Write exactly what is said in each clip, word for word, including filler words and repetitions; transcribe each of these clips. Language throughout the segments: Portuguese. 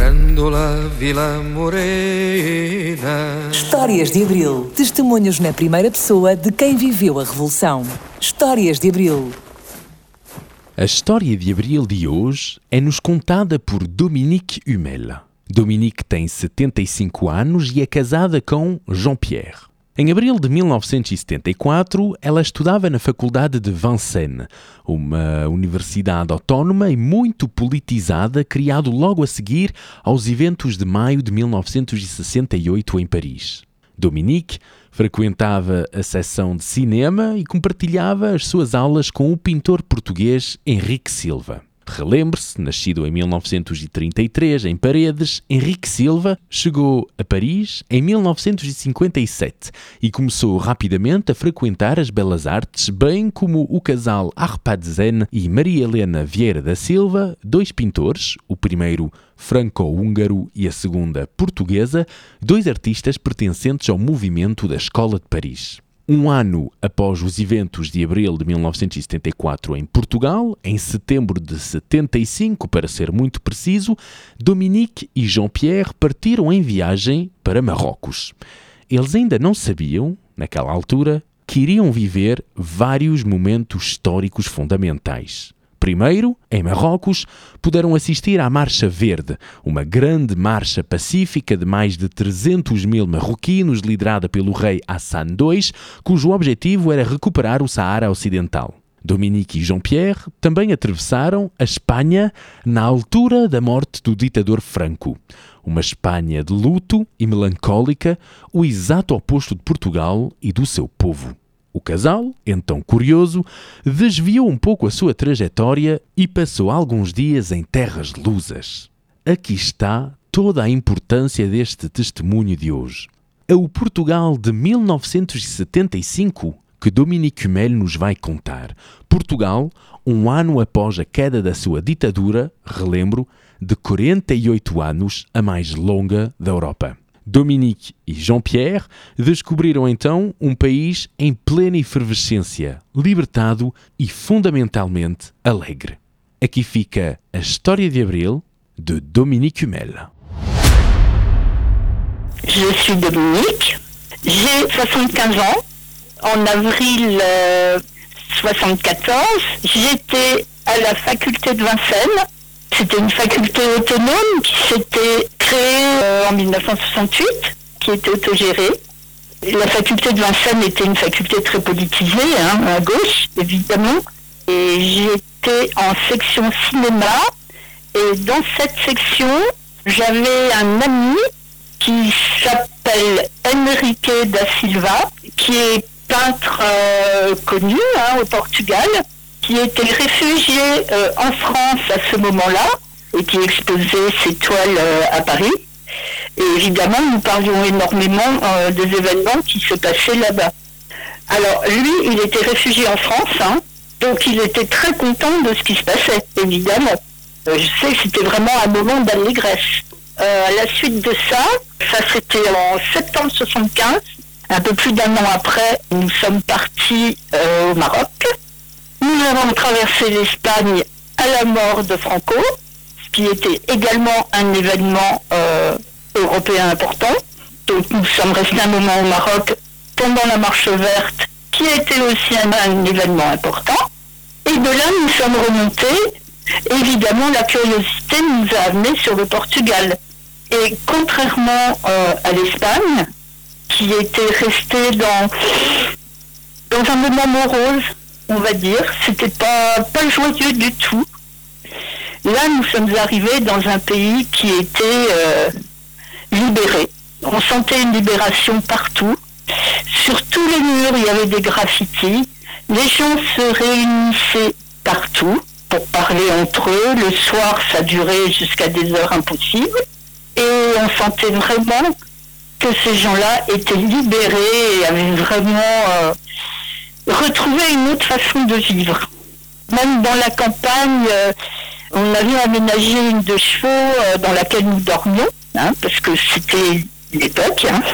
Grândola Vila Morena. Histórias de Abril. Testemunhos na primeira pessoa de quem viveu a Revolução. Histórias de Abril. A história de Abril de hoje é-nos contada por Dominique Hummel. Dominique tem setenta e cinco anos e é casada com Jean-Pierre. Em abril de mil novecentos e setenta e quatro, ela estudava na Faculdade de Vincennes, uma universidade autónoma e muito politizada, criado logo a seguir aos eventos de maio de mil novecentos e sessenta e oito em Paris. Dominique frequentava a seção de cinema e compartilhava as suas aulas com o pintor português Henrique Silva. Relembre-se, nascido em mil novecentos e trinta e três em Paredes, Henrique Silva chegou a Paris em mil novecentos e cinquenta e sete e começou rapidamente a frequentar as belas artes, bem como o casal Arpadzene e Maria Helena Vieira da Silva, dois pintores, o primeiro franco-húngaro e a segunda portuguesa, dois artistas pertencentes ao movimento da Escola de Paris. Um ano após os eventos de abril de mil novecentos e setenta e quatro em Portugal, em setembro de setenta e cinco, para ser muito preciso, Dominique e Jean-Pierre partiram em viagem para Marrocos. Eles ainda não sabiam, naquela altura, que iriam viver vários momentos históricos fundamentais. Primeiro, em Marrocos, puderam assistir à Marcha Verde, uma grande marcha pacífica de mais de trezentos mil marroquinos liderada pelo rei Hassan dois, cujo objetivo era recuperar o Saara Ocidental. Dominique e Jean-Pierre também atravessaram a Espanha na altura da morte do ditador Franco. Uma Espanha de luto e melancólica, o exato oposto de Portugal e do seu povo. O casal, então curioso, desviou um pouco a sua trajetória e passou alguns dias em terras lusas. Aqui está toda a importância deste testemunho de hoje. É o Portugal de mil novecentos e setenta e cinco que Dominique Hummel nos vai contar. Portugal, um ano após a queda da sua ditadura, relembro, de quarenta e oito anos, a mais longa da Europa. Dominique e Jean-Pierre descobriram então um país em plena efervescência, libertado e fundamentalmente alegre. Aqui fica a história de Abril de Dominique Hummel. Je suis Dominique, j'ai soixante-quinze ans. En avril euh, soixante-quatorze, j'étais à la faculté de Vincennes. C'était une faculté autonome qui s'était créée euh, en mille neuf cent soixante-huit, qui était autogérée. La faculté de Vincennes était une faculté très politisée, hein, à gauche, évidemment. Et j'étais en section cinéma. Et dans cette section, j'avais un ami qui s'appelle Henrique da Silva, qui est peintre euh, connu hein, au Portugal, qui était réfugié euh, en France à ce moment-là et qui exposait ses toiles euh, à Paris. Et évidemment, nous parlions énormément euh, des événements qui se passaient là-bas. Alors, lui, il était réfugié en France, hein, donc il était très content de ce qui se passait, évidemment. Euh, je sais que c'était vraiment un moment d'allégresse. Euh, à la suite de ça, ça c'était en septembre soixante-quinze, un peu plus d'un an après, nous sommes partis euh, au Maroc. Nous avons traversé l'Espagne à la mort de Franco, ce qui était également un événement euh, européen important. Donc nous sommes restés un moment au Maroc pendant la Marche Verte, qui était aussi un, un événement important. Et de là, nous sommes remontés. Évidemment, la curiosité nous a amenés sur le Portugal. Et contrairement euh, à l'Espagne, qui était restée dans, dans un moment morose, on va dire, c'était pas, pas joyeux du tout. Là, nous sommes arrivés dans un pays qui était euh, libéré. On sentait une libération partout. Sur tous les murs, il y avait des graffitis. Les gens se réunissaient partout pour parler entre eux. Le soir, ça durait jusqu'à des heures impossibles. Et on sentait vraiment que ces gens-là étaient libérés et avaient vraiment euh, retrouvé une autre façon de vivre. Même dans la campagne, euh, on avait aménagé une de chevaux euh, dans laquelle nous dormions, hein, parce que c'était l'époque. Hein.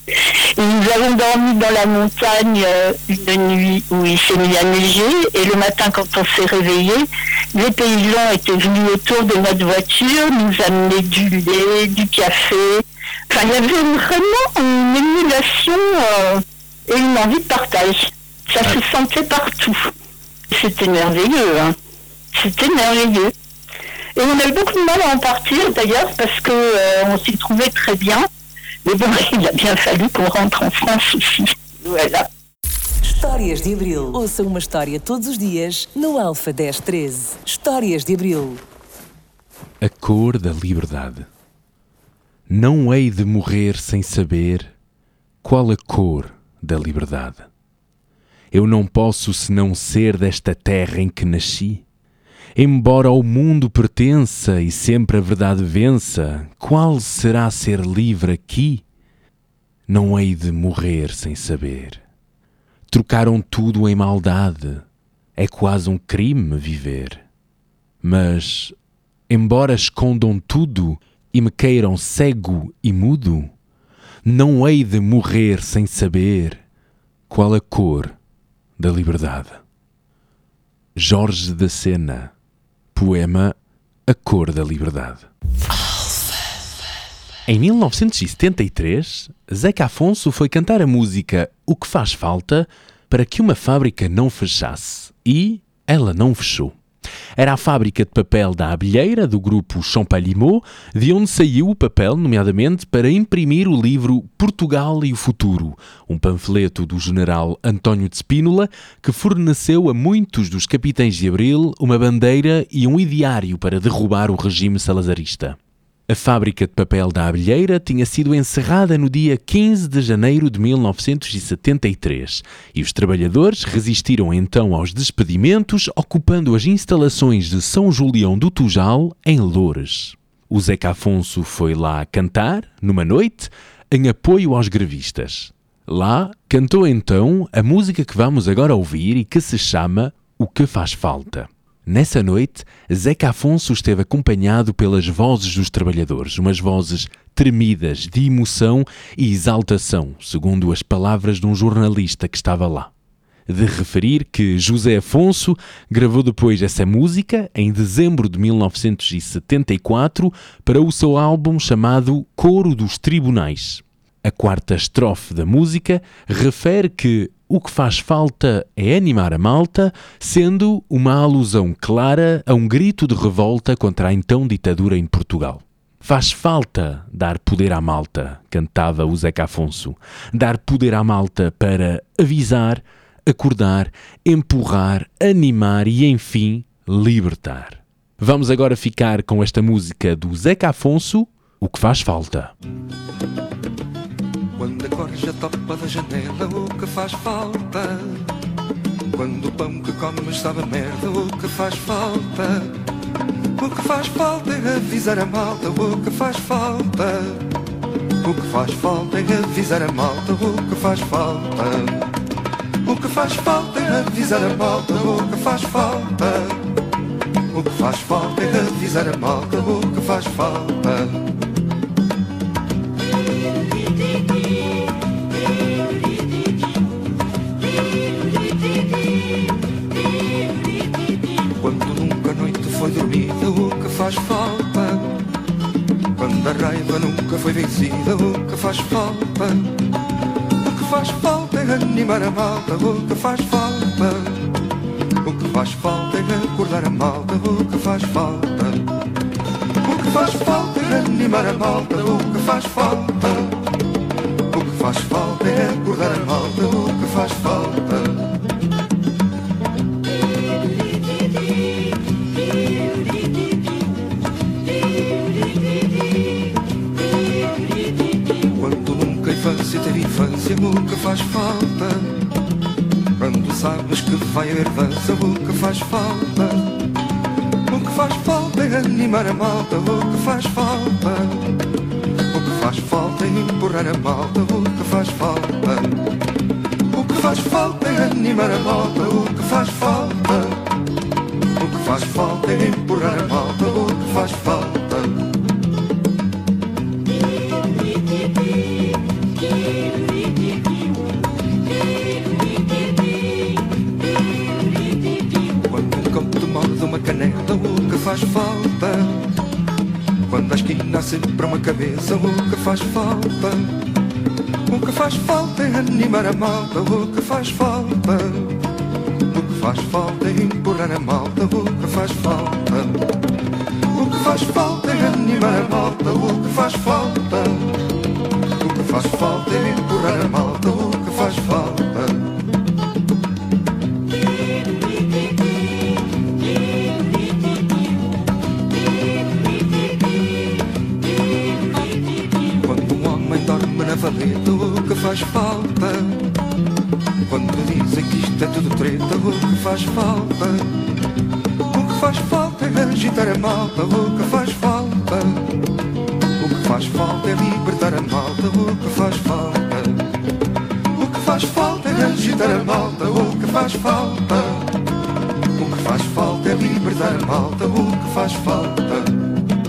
Et nous avons dormi dans la montagne euh, une nuit où il s'est mis à neiger. Et le matin, quand on s'est réveillé, les paysans étaient venus autour de notre voiture, nous amener du lait, du café. Enfin, il y avait vraiment une émulation euh, et une envie de partage. Ça se sentait partout. C'était merveilleux, hein. C'était merveilleux. Et on a eu beaucoup de mal à en partir, d'ailleurs, parce que euh, on s'y trouvait très bien. Mais bon, il a bien fallu qu'on rentre en France aussi. Voilà. Histórias de Abril. Ouça uma história todos os dias no Alfa dez treze. Histórias de Abril. A cor da liberdade. Não hei de morrer sem saber qual a cor da liberdade. Eu não posso senão ser desta terra em que nasci. Embora ao mundo pertença e sempre a verdade vença, qual será ser livre aqui? Não hei de morrer sem saber. Trocaram tudo em maldade, é quase um crime viver. Mas, embora escondam tudo e me queiram cego e mudo, não hei de morrer sem saber qual a cor da liberdade. Jorge da Sena, poema A Cor da Liberdade. Em mil novecentos e setenta e três, Zeca Afonso foi cantar a música O que Faz Falta para que uma fábrica não fechasse. E ela não fechou. Era a fábrica de papel da Abelheira, do grupo Champalimau, de onde saiu o papel, nomeadamente, para imprimir o livro Portugal e o Futuro, um panfleto do general António de Spínola, que forneceu a muitos dos capitães de Abril uma bandeira e um ideário para derrubar o regime salazarista. A fábrica de papel da Abelheira tinha sido encerrada no dia quinze de janeiro de mil novecentos e setenta e três e os trabalhadores resistiram então aos despedimentos, ocupando as instalações de São Julião do Tujal, em Loures. O Zeca Afonso foi lá cantar, numa noite, em apoio aos grevistas. Lá cantou então a música que vamos agora ouvir e que se chama O que Faz Falta. Nessa noite, Zeca Afonso esteve acompanhado pelas vozes dos trabalhadores, umas vozes tremidas de emoção e exaltação, segundo as palavras de um jornalista que estava lá. De referir que José Afonso gravou depois essa música em dezembro de mil novecentos e setenta e quatro para o seu álbum chamado Coro dos Tribunais. A quarta estrofe da música refere que o que faz falta é animar a malta, sendo uma alusão clara a um grito de revolta contra a então ditadura em Portugal. Faz falta dar poder à malta, cantava o Zeca Afonso. Dar poder à malta para avisar, acordar, empurrar, animar e, enfim, libertar. Vamos agora ficar com esta música do Zeca Afonso, O que Faz Falta. Quando a corja topa da janela, o que faz falta? Quando o pão que comes sabe a merda, o que faz falta? O que faz falta é avisar a malta, o que faz falta? O que faz falta é avisar a malta, o que faz falta? O que faz falta é avisar a malta, o que faz falta? O que faz falta é avisar a malta, o que faz falta? Quando nunca a noite foi dormida, o que faz falta? Quando a raiva nunca foi vencida, o que faz falta? O que faz falta é animar a malta, o que faz falta? O que faz falta é acordar a malta, o que faz falta? O que faz falta é animar a malta, o que faz falta? O que faz falta é acordar a malta, o que faz falta? Se ter infância, o que faz falta? Quando sabes que vai haver dança, o que faz falta? O que faz falta é animar a malta, o que faz falta? O que faz falta é empurrar a malta, o que faz falta? O que faz falta é animar a malta, o que faz falta? O que faz falta é empurrar a malta, o que faz falta? há sempre uma cabeça. O que faz falta, o que faz falta é animar a malta. O que faz falta, o que faz falta é empurrar a malta. O que faz falta, o que faz falta é animar a malta. O que faz falta, o que faz falta é empurrar a malta. O que faz falta. Valeta, o que faz falta? Quando dizem que isto é tudo treta, o que faz falta? O que faz falta é agitar a malta. O que faz falta? O que faz falta é libertar a malta. O que faz falta? O que faz falta é agitar a malta. O que faz falta? O que faz falta é libertar a malta. O que faz falta?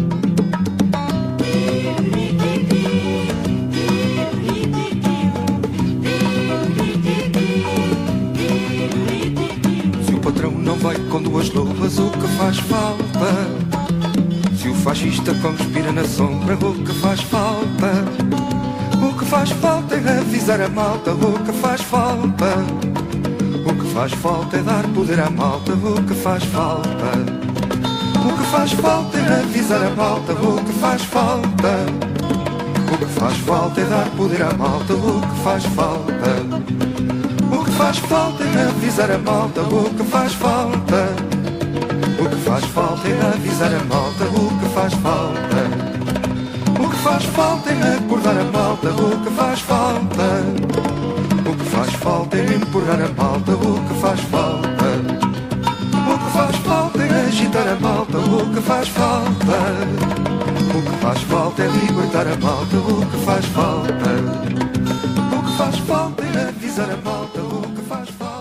Vai com duas luvas, o que faz falta? Se o fascista conspira na sombra, o que faz falta? O que faz falta é avisar a malta. O que faz falta? O que faz falta é dar poder à malta. O que faz falta? O que faz falta é avisar a malta. O que faz falta? O que faz falta é dar poder à malta. O que faz falta? O que faz falta é avisar a malta. O que faz falta? O que faz falta é avisar a malta. O que faz falta? O que faz falta é acordar a malta. O que faz falta? O que faz falta é empurrar a malta. O que faz falta? O que faz falta é agitar a malta. O que faz falta? O que faz falta é libertar a malta. O que faz falta? O que faz falta é avisar a malta. O que faz falta?